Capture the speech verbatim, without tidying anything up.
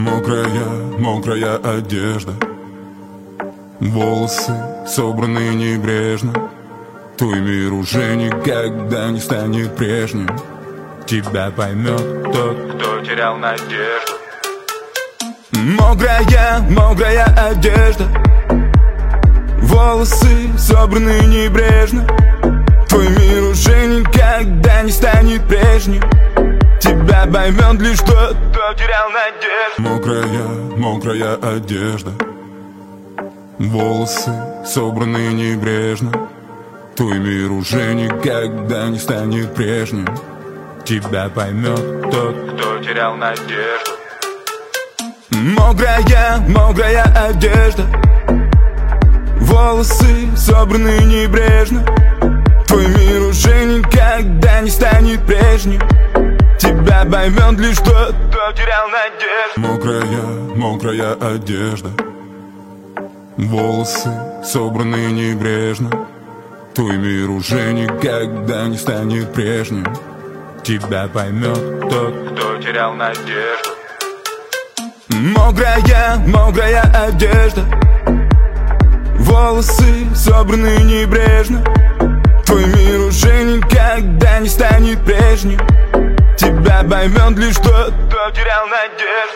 Мокрая, мокрая одежда, волосы собраны небрежно. Твой мир уже никогда не станет прежним. Тебя поймет тот, кто терял надежду. Мокрая, мокрая одежда, волосы собраны небрежно. Твой мир уже никогда не станет прежним. Тебя поймет лишь тот, кто терял надежду. Мокрая, мокрая одежда, волосы собраны небрежно. Твой мир уже никогда не станет прежним. Тебя поймет тот, кто терял надежду. Мокрая, мокрая одежда, волосы собраны небрежно. Твой мир уже никогда не станет прежним. Тебя поймет лишь тот, кто терял надежду. Мокрая, мокрая одежда, волосы собраны небрежно. Твой мир уже никогда не станет прежним. Тебя поймет тот, кто терял надежду. Мокрая, мокрая одежда, волосы собраны небрежно. Твой мир уже никогда не станет прежним. Тебя поймет лишь тот, кто терял надежду.